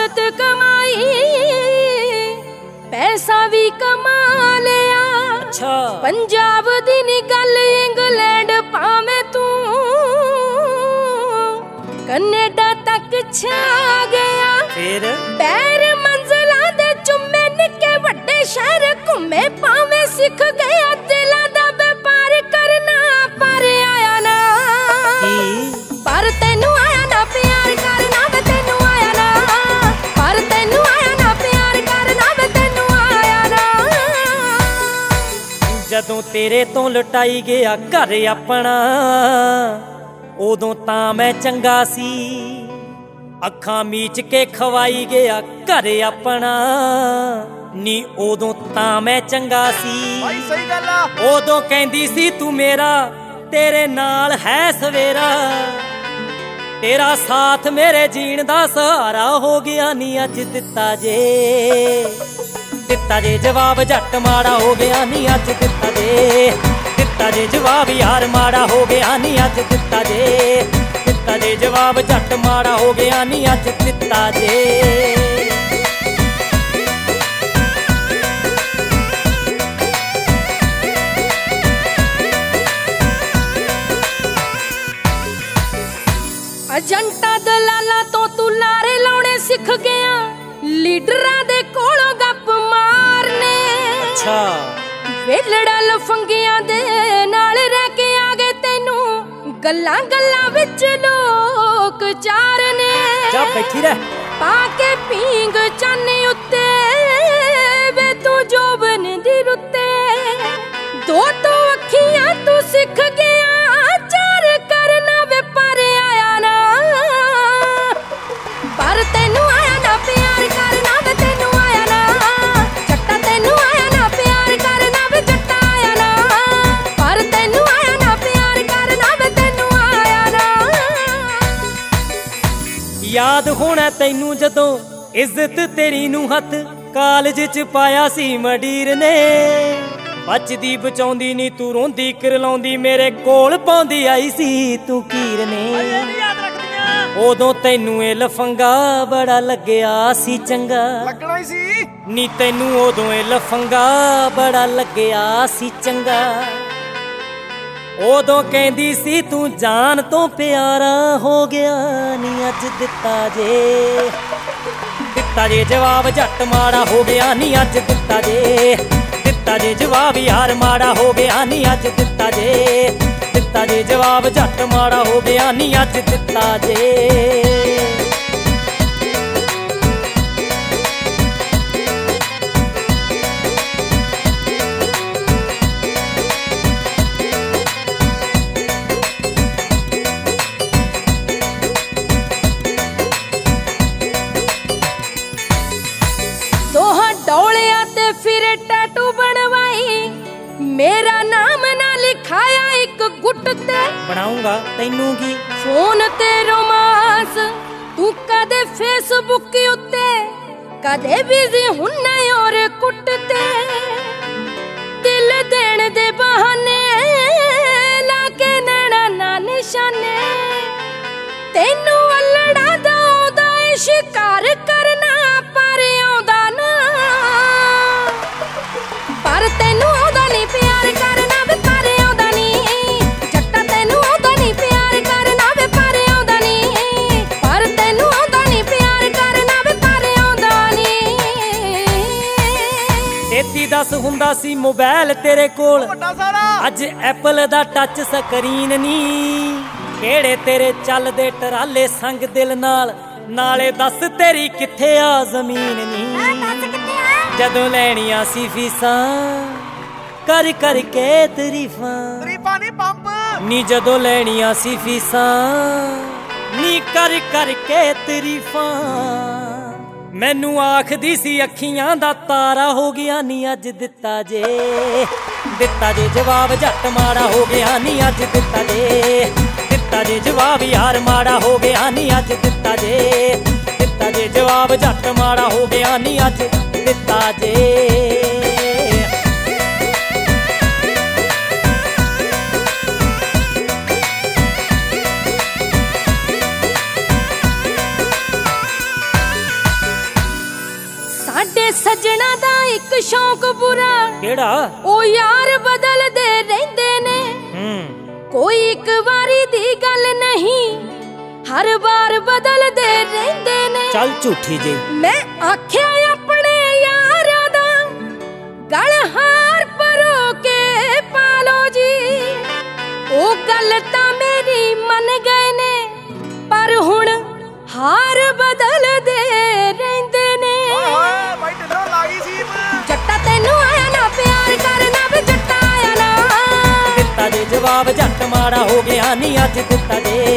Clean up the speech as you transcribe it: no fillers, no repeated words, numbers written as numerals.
दौलत कमाई पैसा भी कमा लिया। अच्छा पंजाब दी नी गल इंग्लैंड पावे तू कनेडा तक छा गया। फिर पैर मंजिला दे चुम्मे निके वड्डे शहर घूमे पावे सिख गया दिला दा व्यापार करना पर आया ना पर तेनू आया ना प्यार करना वे तेनू आया ना पर तेनू आया ना प्यार करना वे तेनू आया ना। जदों तेरे तो लुटाई गया घर अपना उदों तां मैं चंगा सी। अखां मीच के खवाई गया घर अपना नी उदों तां मैं चंगा सी। भाई सही गल आ। उदों कहंदी सी तू मेरा तेरे नाल है सवेरा तेरा साथ मेरे जीण दा सहारा हो गया नी अज दिता जे जवाब जट माड़ा हो गया नी अज दिता जे जवाब यार माड़ा हो गया नी अज दिता जे जवाब जट माड़ा हो गया नी अज दिता जे। अजंटा दलाला तो तू लारे लाने सिख गया लीडरां दे कोलों गप मारने। अच्छा वेलड़ा लफंगियां दे नाल रह के आ गए तेनू गल्लां गल्लां विच लोक चारने। जा बैठी रह पाके पींग चाने उत्ते वे तू जोबन दी रुत्ते दो तो अखियां तू सिख गया चार करना वे पर आया ना पर तेनू आया ना प्यार करना वे तेनू आया ना जट्टा तेनू आया ना प्यार करना वे जट्टा आया ना पर तेनू आया ना प्यार करना वे तेनू आया ना। याद होना तैनू जदों इज्जत तेरी नू हथ कालज च पाया सी मडीर ने बचदी बचाउंदी नी तू रोंदी करलाउंदी मेरे कोल पाउंदी आई सी तू कीर ने। उदों तैनू ए लफंगा बड़ा लग्या सी चंगा लगना ही सी नी तैनू उदों ए लफंगा बड़ा लग्या सी चंगा। उदों कहंदी सी तू जान तो प्यारा हो गया नी अज दिता जे जवाब जट माड़ा हो गया नी अज दिता जे जवाब यार माड़ा हो गया नी अज दिता जे जवाब जट माड़ा हो गया नी अज दिता जे। डोलिया ते फिरे टैटू बनवाई मेरा नाम ना लिखाया एक गुट ते बनाऊंगा तैनू की फोन ते रोमांस तू कदे फेसबुक उत्ते कदे बिजी हुन्ने और कुटते दिल देण दे बहाने लाके नैना ना निशाने तेनू अल्लड़ा दा ओदा शिकार करना पर आउंदा ना पर तेनू आउंदा नी प्यार करना वे पर आउंदा नी जट्टा तेनू आउंदा नी प्यार करना वे पर आउंदा नी पर तेनू आउंदा नी प्यार करना वे पर आउंदा नी। 3310 हुंदा सी मोबाइल तेरे कोल ਵੱਡਾ ਸਾਰਾ अज एप्पल दा टच स्क्रीन नी केड़े तेरे चलदे टराले संग दिल नाल नाले दस तेरी किथे आ जमीन नी जदों लैणियां सी फीसां कर कर के तरीफां ਨਹੀਂ ਪੰਪ नी जदों लैणियां सी फीसां नी कर कर के तरीफां मैनू आखदी सी अखियां दा तारा हो गया नी अज दिता जे जवाब जट माड़ा हो गया नी अज दिता जे जवाब यार माड़ा हो गया नी अज दिता जे जवाब जट माड़ा हो गया नी अज दिता जे। ਸਾਡੇ ਸੱਜਣਾ ਦਾ ਇੱਕ ਸ਼ੌਂਕ ਬੁਰਾ ਕਿਹੜਾ? ਉਹ ਯਾਰ ਬਦਲਦੇ ਰਹਿੰਦੇ ਨੇ ਕੋਈ ਇੱਕ ਵਾਰੀ ਦੀ ਗੱਲ ਨਹੀਂ ਹਰ ਵਾਰ ਬਦਲਦੇ ਰਹਿੰਦੇ ਨੇ। ਚੱਲ ਝੂਠੀ ਜੀ। ਮੈਂ ਆਖਿਆ ਆਪਣੇ ਯਾਰਾਂ ਦਾ ਗਲ ਹਾਰ ਪਰੋ ਕੇ ਪਾਲੋ ਜੀ ਉਹ ਗੱਲ ਤਾਂ ਮੇਰੀ ਮੰਨ ਗਏ ਨੇ ਪਰ ਹੁਣ ਹਾਰ ਬਦਲਦੇ ਰਹਿੰਦੇ ਨੇ। ਓਏ ਬਾਈ ਢਿੱਲੋਂ ਲਾਗੀ ਸੀ ਜੱਟਾ ਤੈਨੂੰ ਆਇਆ ਨਾ ਪਿਆਰ ਕਰਨਾ ਵੇ ਜੱਟਾ ਆਇਆ ਨਾ ਦਿੱਤਾ ਦੇ ਜਵਾਬ ਜੱਟ ਮਾੜਾ ਹੋ ਗਿਆ ਨੀ ਅੱਜ ਦਿੱਤਾ ਦੇ